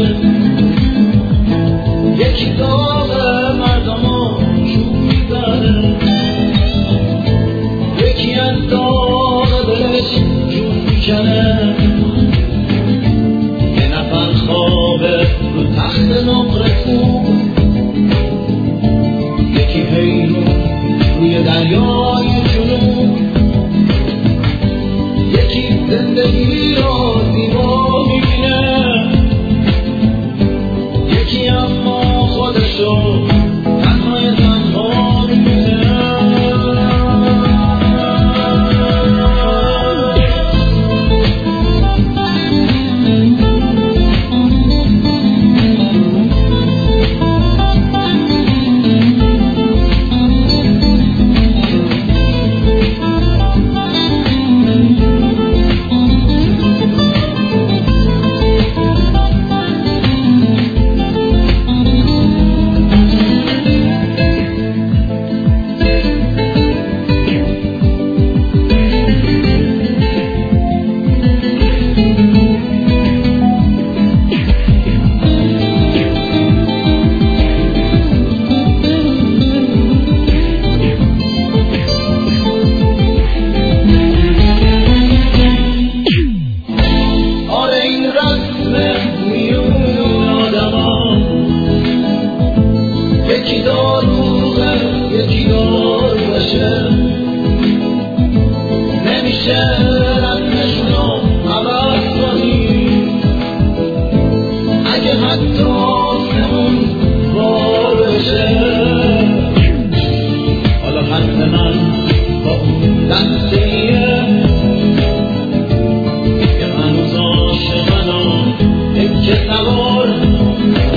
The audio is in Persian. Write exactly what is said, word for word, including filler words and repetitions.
یکی داغ مردمو چوب میبره، یکی از داغ دلش جون میکنه، یه نفر خوابه رو تخت نقره خوب، یکی حیرون روی دریای جنوب، یکی زندگی رو زیبا میبینه، یکی اما خودشو تنهای تنها میبینه. یکی داروغه یکی داروشه، نمیشه رسمشونو عوض کنی، اگه حتی آسمون بار بشه. حالا خط من با اون دستیه که هنوز عاشقنم، تکه سوار